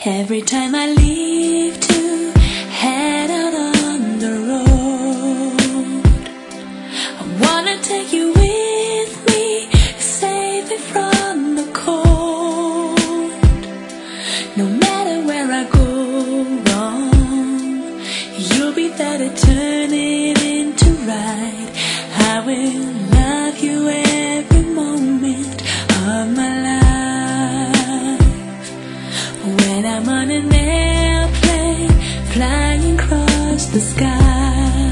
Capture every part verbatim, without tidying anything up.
Every time I leave to head out on the road, I wanna take you with me, save me from the cold. No matter where I go wrong, you'll be there to turn it into right. I will love you every moment of my life. When I'm on an airplane flying across the sky,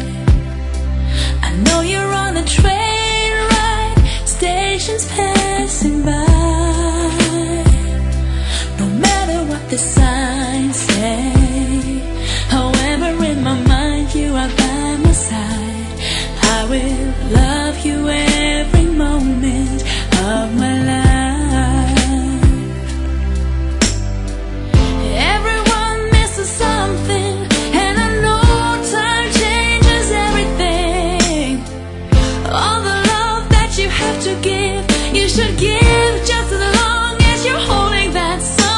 I know you're on a train ride, stations passing by. No matter what the signs say, however in my mind you are by my side. I will love you every moment of my life. Everyone misses something, and I know time changes everything. All the love that you have to give, you should give just as long as you're holding that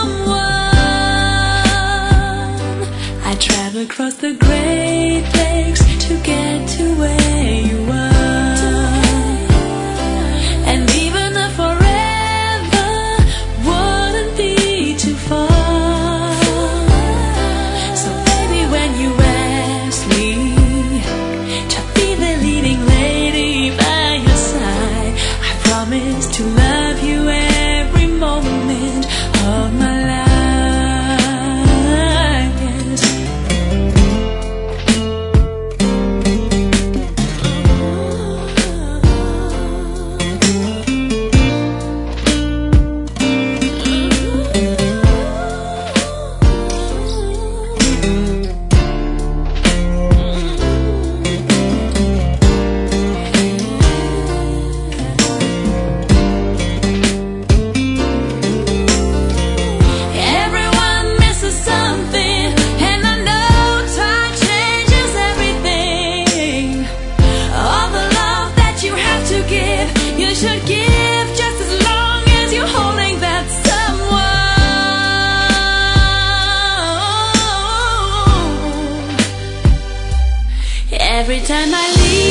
someone. I travel across the Great Lakes to get to where you are, and even a forever wouldn't be too far. So baby, when you ask me to be the leading lady by your side, I promise to love you every moment of my life. Yes. Everyone misses something, and I know time changes everything. All the love that you have to give, you should give just as long as you're holding that someone. Every time I leave